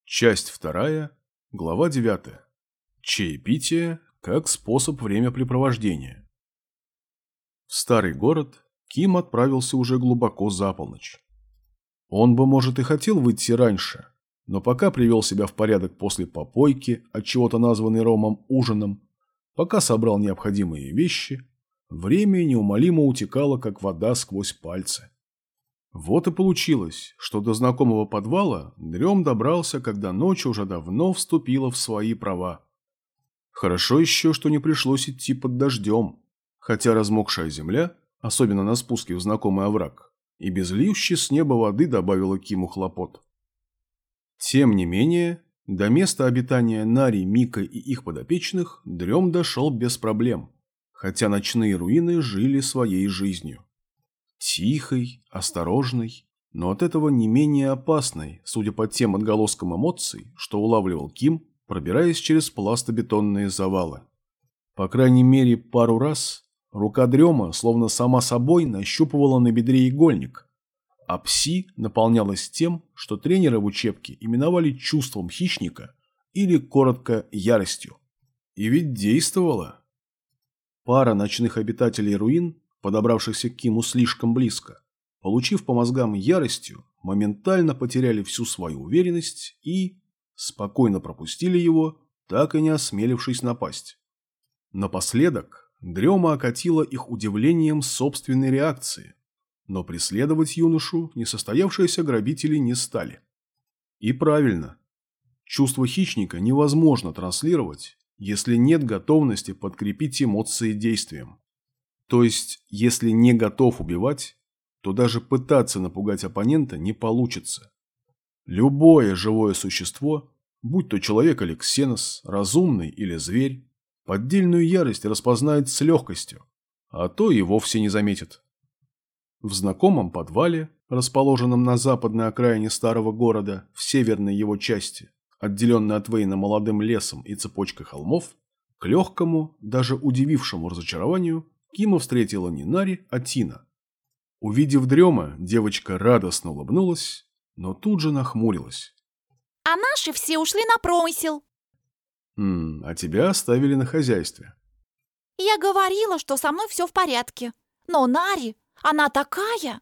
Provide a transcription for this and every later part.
Часть 2, глава 9. Чаепитие как способ времяпрепровождения. В старый город Ким отправился уже глубоко за полночь. Он бы, может, и хотел выйти раньше, но пока привел себя в порядок после попойки, от чего-то названной Ромом ужином, пока собрал необходимые вещи, время неумолимо утекало, как вода сквозь пальцы. Вот и получилось, что до знакомого подвала Дрем добрался, когда ночь уже давно вступила в свои права. Хорошо еще, что не пришлось идти под дождем, хотя размокшая земля, особенно на спуске в знакомый овраг, и без лившей с неба воды добавила Киму хлопот. Тем не менее, до места обитания Нари, Мика и их подопечных Дрем дошел без проблем, хотя ночные руины жили своей жизнью. Тихой, осторожной, но от этого не менее опасной, судя по тем отголоскам эмоций, что улавливал Ким, пробираясь через пластобетонные завалы. По крайней мере, пару раз рука Дрема, словно сама собой, нащупывала на бедре игольник, а пси наполнялась тем, что тренеры в учебке именовали чувством хищника или, коротко, яростью. И ведь действовало. Пара ночных обитателей руин, подобравшихся к Киму слишком близко, получив по мозгам яростью, моментально потеряли всю свою уверенность и спокойно пропустили его, так и не осмелившись напасть. Напоследок Дрема окатила их удивлением собственной реакции, но преследовать юношу несостоявшиеся грабители не стали. И правильно. Чувство хищника невозможно транслировать, если нет готовности подкрепить эмоции действием. То есть, если не готов убивать, то даже пытаться напугать оппонента не получится. Любое живое существо, будь то человек или ксенос, разумный или зверь, поддельную ярость распознает с легкостью, а то и вовсе не заметит. В знакомом подвале, расположенном на западной окраине старого города, в северной его части, отделенной от Вейна молодым лесом и цепочкой холмов, к легкому, даже удивившему разочарованию, Кима встретила не Нари, а Тина. Увидев Дрема, девочка радостно улыбнулась, но тут же нахмурилась. А наши все ушли на промысел. А тебя оставили на хозяйстве. Я говорила, что со мной все в порядке. Но Нари, она такая.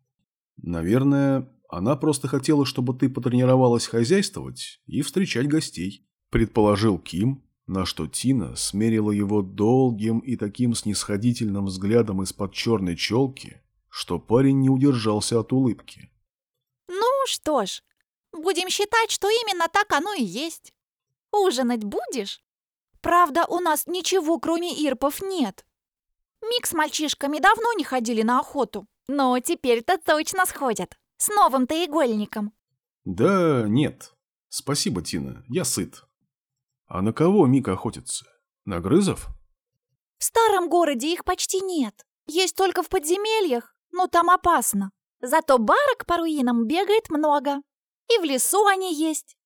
Наверное, она просто хотела, чтобы ты потренировалась хозяйствовать и встречать гостей, предположил Ким, на что Тина смерила его долгим и таким снисходительным взглядом из-под черной челки, что парень не удержался от улыбки. Ну что ж, будем считать, что именно так оно и есть. Ужинать будешь? Правда, у нас ничего, кроме ирпов, нет. Мик с мальчишками давно не ходили на охоту, но теперь-то точно сходят. С новым-то игольником. Да нет. Спасибо, Тина, я сыт. А на кого Мика охотится? На грызов? В старом городе их почти нет. Есть только в подземельях, но там опасно. Зато барок по руинам бегает много. И в лесу они есть.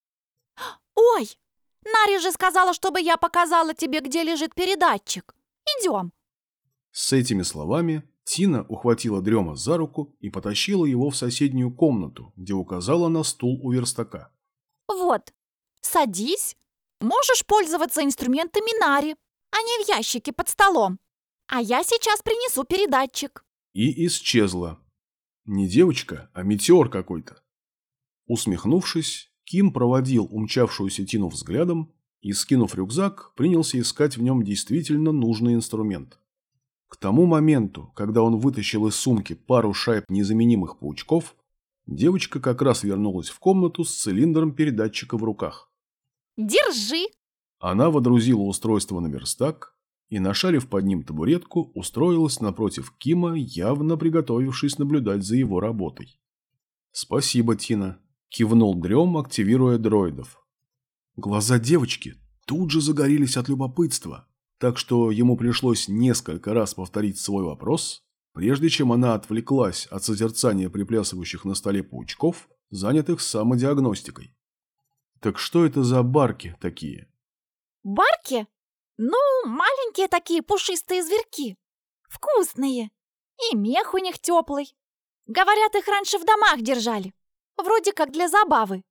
Ой, Нари же сказала, чтобы я показала тебе, где лежит передатчик. Идем. С этими словами Тина ухватила Дрема за руку и потащила его в соседнюю комнату, где указала на стул у верстака. Вот, садись. Можешь пользоваться инструментами Нари, а не в ящике под столом. А я сейчас принесу передатчик. И исчезла. Не девочка, а метеор какой-то. Усмехнувшись, Ким проводил умчавшуюся Тину взглядом и, скинув рюкзак, принялся искать в нем действительно нужный инструмент. К тому моменту, когда он вытащил из сумки пару шайб незаменимых паучков, девочка как раз вернулась в комнату с цилиндром передатчика в руках. Держи. Она водрузила устройство на верстак и, нашарив под ним табуретку, устроилась напротив Кима, явно приготовившись наблюдать за его работой. «Спасибо, Тина», – кивнул Дрем, активируя дроидов. Глаза девочки тут же загорелись от любопытства, так что ему пришлось несколько раз повторить свой вопрос, прежде чем она отвлеклась от созерцания приплясывающих на столе паучков, занятых самодиагностикой. «Так что это за барки такие?» Барки? Ну, маленькие такие пушистые зверьки. Вкусные. И мех у них теплый. Говорят, их раньше в домах держали. Вроде как для забавы.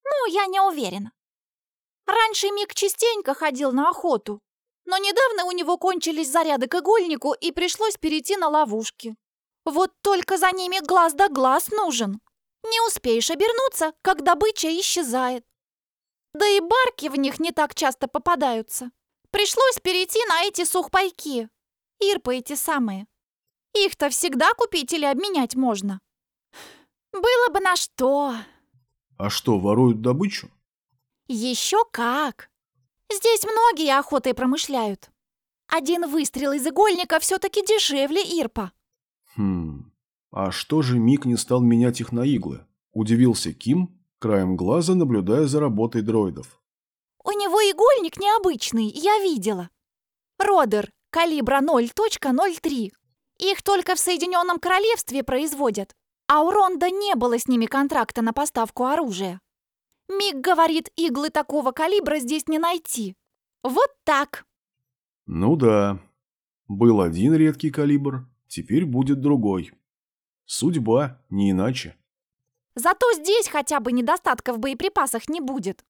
Ну, я не уверена. Раньше Мик частенько ходил на охоту, но недавно у него кончились заряды к игольнику и пришлось перейти на ловушки. Вот только за ними глаз да глаз нужен. Не успеешь обернуться, как добыча исчезает. Да и барки в них не так часто попадаются. Пришлось перейти на эти сухпайки. Ирпы эти самые. Их-то всегда купить или обменять можно. Было бы на что. А что, воруют добычу? Еще как. Здесь многие охотой промышляют. Один выстрел из игольника все-таки дешевле ирпа. А что же Мик не стал менять их на иглы? Удивился Ким, краем глаза наблюдая за работой дроидов. У него игольник необычный, я видела. Родер калибра 0.03. Их только в Соединенном Королевстве производят, а у Ронда не было с ними контракта на поставку оружия. Мик говорит, иглы такого калибра здесь не найти. Вот так. Ну да, был один редкий калибр, теперь будет другой. Судьба, не иначе. Зато здесь хотя бы недостатка в боеприпасах не будет.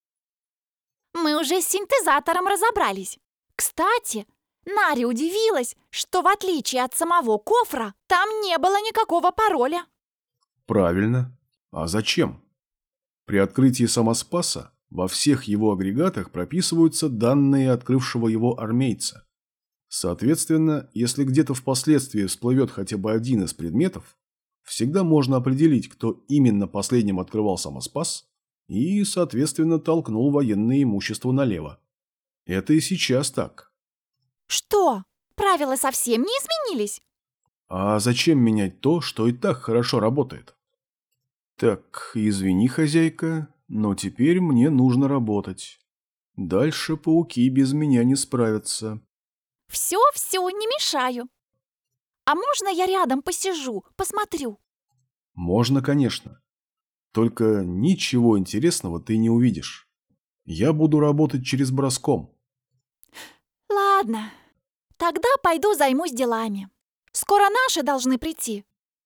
Мы уже с синтезатором разобрались. Кстати, Нари удивилась, что в отличие от самого кофра, там не было никакого пароля. Правильно. А зачем? При открытии самоспаса во всех его агрегатах прописываются данные открывшего его армейца. Соответственно, если где-то впоследствии всплывет хотя бы один из предметов, всегда можно определить, кто именно последним открывал самоспас и, соответственно, толкнул военное имущество налево. Это и сейчас так. Что? Правила совсем не изменились? А зачем менять то, что и так хорошо работает? Так, извини, хозяйка, но теперь мне нужно работать. Дальше пауки без меня не справятся. Все, не мешаю. А можно я рядом посижу, посмотрю? Можно, конечно. Только ничего интересного ты не увидишь. Я буду работать через броском. Ладно, тогда пойду займусь делами. Скоро наши должны прийти.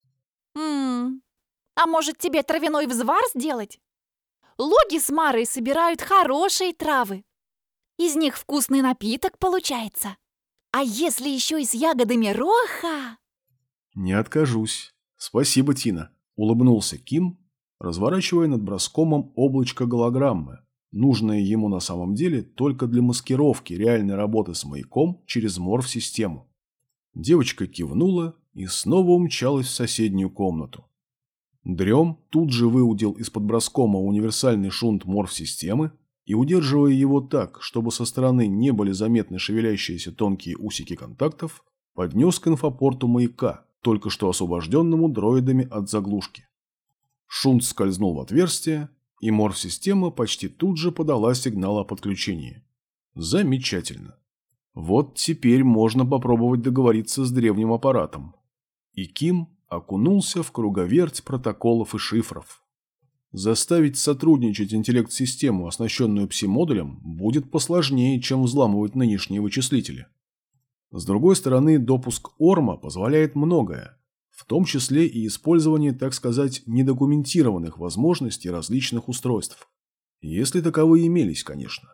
А может, тебе травяной взвар сделать? Логи с Марой собирают хорошие травы. Из них вкусный напиток получается. А если еще и с ягодами роха? Не откажусь. Спасибо, Тина. Улыбнулся Ким, разворачивая над броскомом облачко голограммы, нужное ему на самом деле только для маскировки реальной работы с маяком через морф-систему. Девочка кивнула и снова умчалась в соседнюю комнату. Дрем тут же выудил из-под броскома универсальный шунт морф-системы и, удерживая его так, чтобы со стороны не были заметны шевелящиеся тонкие усики контактов, поднес к инфопорту маяка, только что освобожденному дроидами от заглушки. Шунт скользнул в отверстие, и морф-система почти тут же подала сигнал о подключении. Замечательно. Вот теперь можно попробовать договориться с древним аппаратом. И Ким окунулся в круговерть протоколов и шифров. Заставить сотрудничать интеллект-систему, оснащенную пси-модулем, будет посложнее, чем взламывать нынешние вычислители. С другой стороны, допуск Орма позволяет многое, в том числе и использование, так сказать, недокументированных возможностей различных устройств. Если таковые имелись, конечно.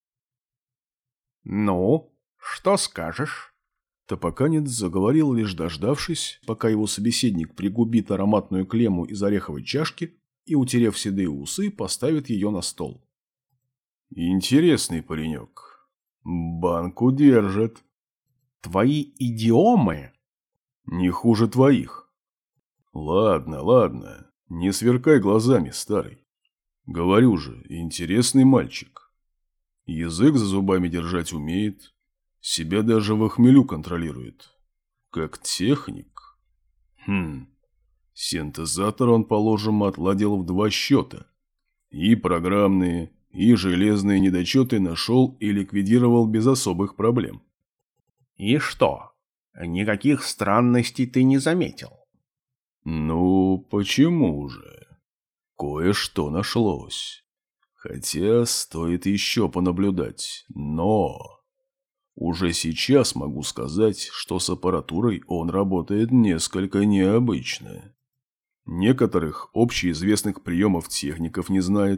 «Ну, что скажешь?» Топоканец заговорил, лишь дождавшись, пока его собеседник пригубит ароматную клемму из ореховой чашки и, утерев седые усы, поставит ее на стол. «Интересный паренек. Банку держит. «Твои идиомы?» «Не хуже твоих». «Ладно, ладно, не сверкай глазами, старый. Говорю же, интересный мальчик. Язык за зубами держать умеет, себя даже в хмелю контролирует. Как техник. Синтезатор он, положим, отладил в 2 счета. И программные, и железные недочеты нашел и ликвидировал без особых проблем». «И что? Никаких странностей ты не заметил?» «Ну, почему же? Кое-что нашлось. Хотя стоит еще понаблюдать, но... Уже сейчас могу сказать, что с аппаратурой он работает несколько необычно. Некоторых общеизвестных приемов техников не знает,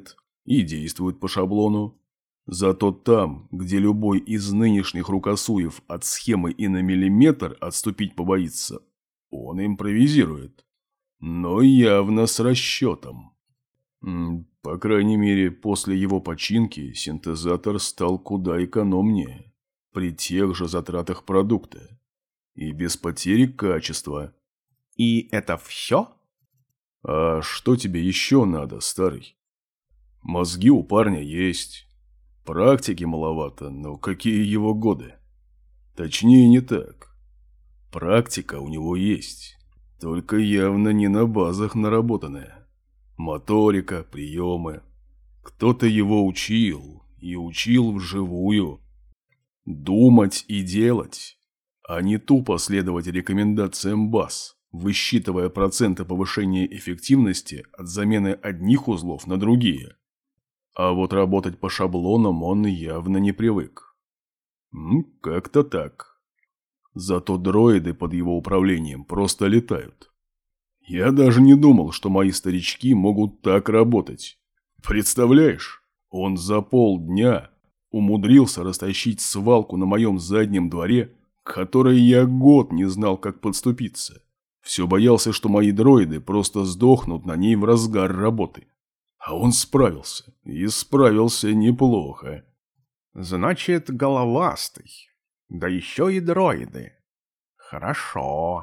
и действуют по шаблону. Зато там, где любой из нынешних рукосуев от схемы и на миллиметр отступить побоится, он импровизирует. Но явно с расчетом. По крайней мере, после его починки синтезатор стал куда экономнее, при тех же затратах продукта. И без потери качества. И это все? А что тебе еще надо, старый? Мозги у парня есть. Практики маловато, но какие его годы? Точнее, не так. Практика у него есть, только явно не на базах наработанная. Моторика, приемы. Кто-то его учил, и учил вживую. Думать и делать, а не тупо следовать рекомендациям баз, высчитывая проценты повышения эффективности от замены одних узлов на другие. А вот работать по шаблонам он явно не привык. Как-то так. Зато дроиды под его управлением просто летают. Я даже не думал, что мои старички могут так работать. Представляешь, он за полдня умудрился растащить свалку на моем заднем дворе, к которой я год не знал, как подступиться. Все боялся, что мои дроиды просто сдохнут на ней в разгар работы. А он справился. И справился неплохо. Значит, головастый. Да еще и дроиды. Хорошо.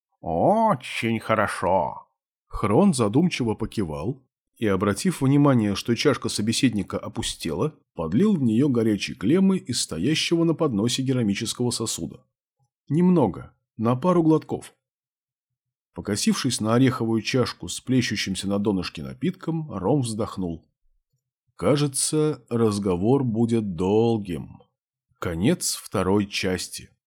Очень хорошо. Хрон задумчиво покивал и, обратив внимание, что чашка собеседника опустела, подлил в нее горячей клеммы из стоящего на подносе керамического сосуда. Немного, на пару глотков. Покосившись на ореховую чашку с плещущимся на донышке напитком, Ром вздохнул. Кажется, разговор будет долгим. Конец второй части.